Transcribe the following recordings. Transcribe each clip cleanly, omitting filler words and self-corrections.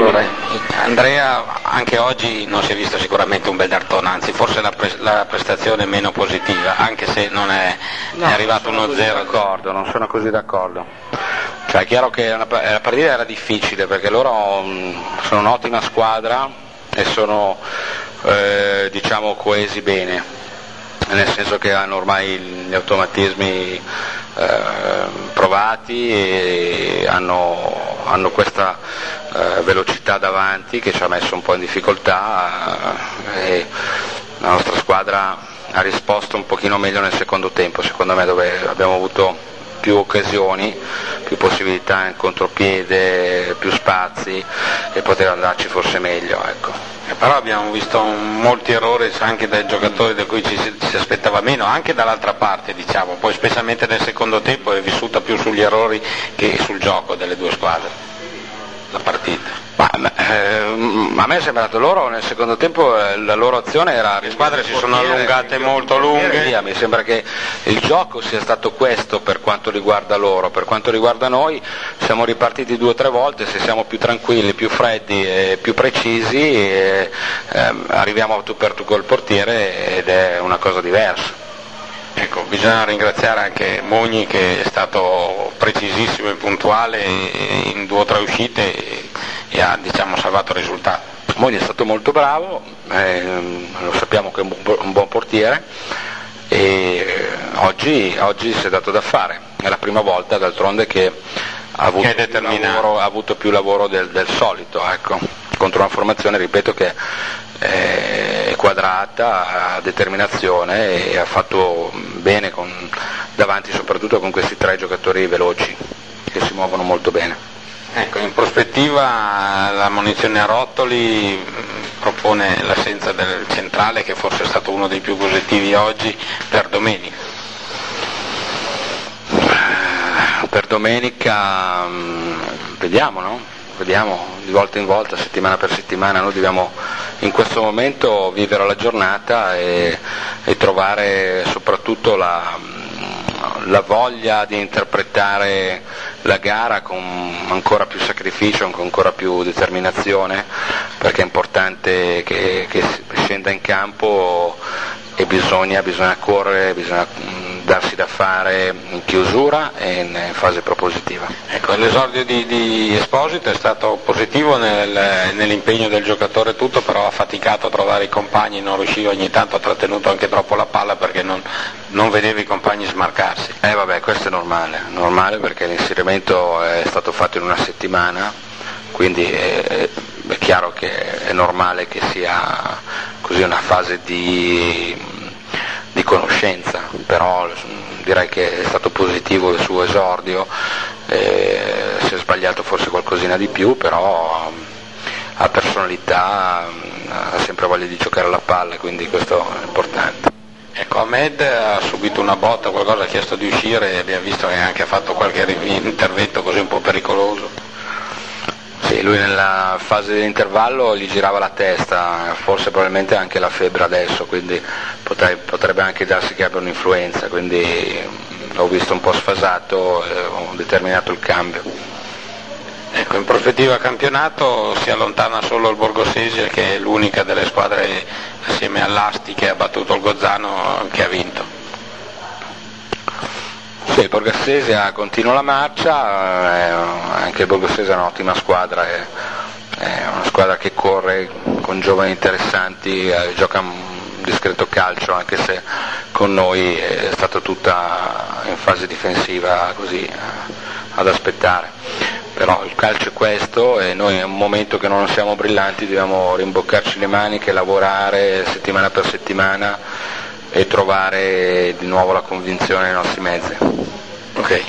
Allora, Andrea anche oggi non si è visto sicuramente un bel Derthona, anzi forse la prestazione meno positiva, anche se non è arrivato 1-0. Non sono così d'accordo. Cioè, è chiaro che la partita era difficile perché loro sono un'ottima squadra e sono diciamo coesi bene, nel senso che hanno ormai gli automatismi provati e hanno questa velocità davanti che ci ha messo un po' in difficoltà e la nostra squadra ha risposto un pochino meglio nel secondo tempo, secondo me, dove abbiamo avuto più occasioni, più possibilità in contropiede, più spazi e poteva andarci forse meglio, ecco. Però abbiamo visto molti errori anche dai giocatori da cui ci si aspettava meno, anche dall'altra parte diciamo, poi specialmente nel secondo tempo è vissuta più sugli errori che sul gioco delle due squadre, la partita. A me è sembrato loro nel secondo tempo la loro azione era... Le squadre si sono allungate molto lunghe. Via. Mi sembra che il gioco sia stato questo per quanto riguarda loro, per quanto riguarda noi siamo ripartiti 2 o 3 volte, se siamo più tranquilli, più freddi e più precisi arriviamo a tu per tu col portiere ed è una cosa diversa. Ecco, bisogna ringraziare anche Mogni che è stato precisissimo e puntuale in 2 o 3 uscite e ha salvato il risultato. Mogni è stato molto bravo, lo sappiamo che è un buon portiere e oggi si è dato da fare, è la prima volta d'altronde che ha avuto più lavoro del solito, ecco, contro una formazione, ripeto, che è quadrata, ha determinazione e ha fatto bene davanti soprattutto con questi 3 giocatori veloci che si muovono molto bene. Ecco, in prospettiva la munizione a rotoli propone l'assenza del centrale, che forse è stato uno dei più positivi oggi, per domenica. Per domenica vediamo, no? Vediamo di volta in volta, settimana per settimana. Noi dobbiamo in questo momento vivere la giornata e trovare soprattutto la voglia di interpretare la gara con ancora più sacrificio, con ancora più determinazione, perché è importante che scenda in campo e bisogna correre, bisogna darsi da fare in chiusura e in fase propositiva. Ecco, l'esordio di Esposito è stato positivo nell'impegno del giocatore tutto, però ha faticato a trovare i compagni, non riusciva, ogni tanto ha trattenuto anche troppo la palla perché non vedeva i compagni smarcarsi. Questo è normale perché l'inserimento è stato fatto in una settimana, quindi è chiaro che è normale che sia così una fase di conoscenza, però direi che è stato positivo il suo esordio, si è sbagliato forse qualcosina di più, però ha personalità, ha sempre voglia di giocare alla palla, quindi questo è importante. Ecco, Ahmed ha subito una botta, qualcosa, ha chiesto di uscire e abbiamo visto che anche ha fatto qualche intervento così un po' pericoloso. Sì, lui nella fase dell'intervallo gli girava la testa, forse probabilmente anche la febbre adesso, quindi potrebbe anche darsi che abbia un'influenza, quindi l'ho visto un po' sfasato e ho determinato il cambio. Ecco, in prospettiva campionato si allontana solo il Borgosesia, che è l'unica delle squadre assieme all'Asti che ha battuto il Gozzano, che ha vinto. Sì, il Borgosesia continua la marcia, anche il Borgosesia è un'ottima squadra, è una squadra che corre con giovani interessanti, gioca un discreto calcio, anche se con noi è stata tutta in fase difensiva così ad aspettare. Però il calcio è questo e noi è un momento che non siamo brillanti, dobbiamo rimboccarci le maniche, lavorare settimana per settimana e trovare di nuovo la convinzione nei nostri mezzi. Ok.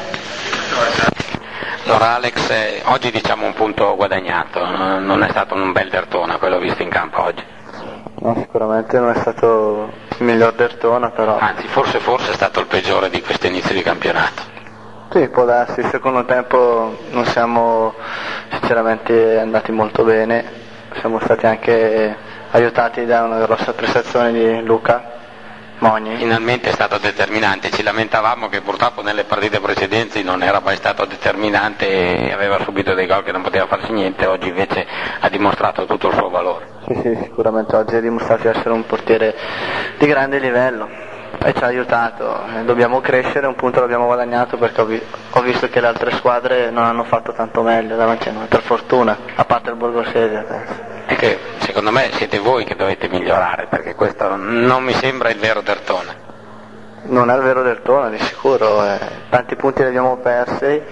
Allora Alex, oggi diciamo un punto guadagnato, non è stato un bel Derthona quello visto in campo oggi. No, sicuramente non è stato il miglior Derthona, però... Anzi, forse è stato il peggiore di questo inizio di campionato. Sì, può darsi, il secondo tempo non siamo sinceramente andati molto bene, siamo stati anche aiutati da una grossa prestazione di Luca, Mogni. Finalmente è stato determinante, ci lamentavamo che purtroppo nelle partite precedenti non era mai stato determinante e aveva subito dei gol che non poteva farsi niente, oggi invece ha dimostrato tutto il suo valore. Sì, sicuramente oggi ha dimostrato di essere un portiere di grande livello e ci ha aiutato, dobbiamo crescere, un punto l'abbiamo guadagnato perché ho visto che le altre squadre non hanno fatto tanto meglio davanti a noi, per fortuna, a parte il Borgosesia penso. È che secondo me siete voi che dovete migliorare, perché questo non mi sembra il vero Dertone. Non è il vero Dertone, di sicuro, tanti punti li abbiamo persi,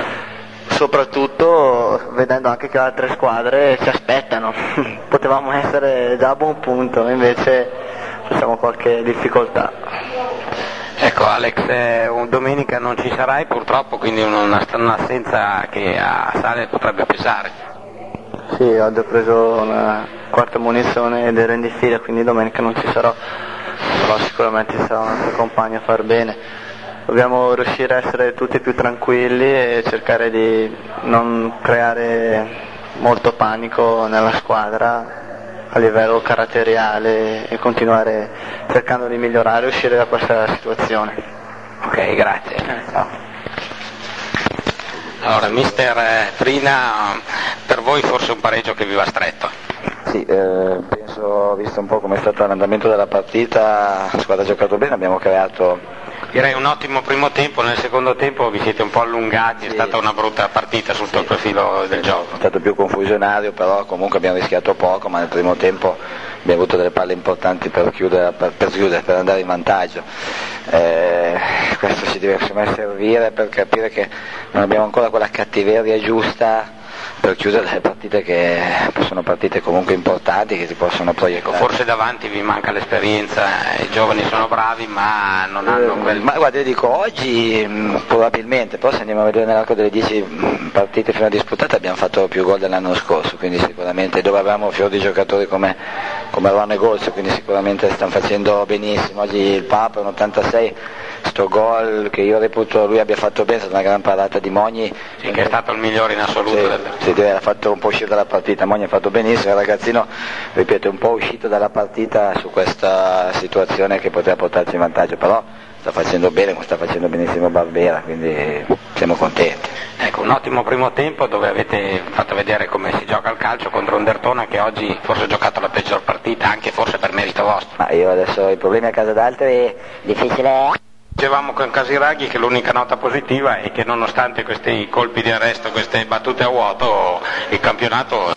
soprattutto vedendo anche che le altre squadre ci aspettano, potevamo essere già a buon punto, invece facciamo qualche difficoltà. Ecco Alex, domenica non ci sarai purtroppo, quindi un'assenza che a Sale potrebbe pesare. Sì, oggi ho preso una quarta munizione ed ero in diffida, quindi domenica non ci sarò, però sicuramente sarà un altro compagno a far bene. Dobbiamo riuscire a essere tutti più tranquilli e cercare di non creare molto panico nella squadra a livello caratteriale e continuare cercando di migliorare e uscire da questa situazione. Ok, grazie. Ciao. Allora, mister Trina, per voi forse un pareggio che vi va stretto? Sì, penso, visto un po' come è stato l'andamento della partita, la squadra ha giocato bene, abbiamo creato... Direi un ottimo primo tempo, nel secondo tempo vi siete un po' allungati, sì. È stata una brutta partita sotto il profilo del gioco. È stato più confusionario, però comunque abbiamo rischiato poco, ma nel primo tempo abbiamo avuto delle palle importanti per chiudere, per andare in vantaggio. Questo ci deve secondo me servire per capire che non abbiamo ancora quella cattiveria giusta per chiudere le partite che sono partite comunque importanti, che si possono proiettare. Forse davanti vi manca l'esperienza, i giovani sono bravi ma non hanno quel... Ma guarda, io dico oggi probabilmente, però se andiamo a vedere nell'arco delle 10 partite fino a disputate abbiamo fatto più gol dell'anno scorso, quindi sicuramente dove avevamo fior di giocatori come Ron e Golz, quindi sicuramente stanno facendo benissimo. Oggi il Papa un 86, sto gol che io reputo lui abbia fatto bene, è stata una gran parata di Mogni. Sì, che è stato il migliore in assoluto. Sì, ha fatto un po' uscire dalla partita, Mogni ha fatto benissimo, il ragazzino, ripeto, è un po' uscito dalla partita su questa situazione che poteva portarci in vantaggio, però sta facendo bene, come sta facendo benissimo Barbera, quindi siamo contenti. Ecco, un ottimo primo tempo dove avete fatto vedere come si gioca al calcio contro un Dertona che oggi forse ha giocato la peggior partita, anche forse per merito vostro. Ma io adesso ho i problemi a casa d'altri è difficile. Dicevamo con Casiraghi che l'unica nota positiva è che nonostante questi colpi di arresto, queste battute a vuoto, il campionato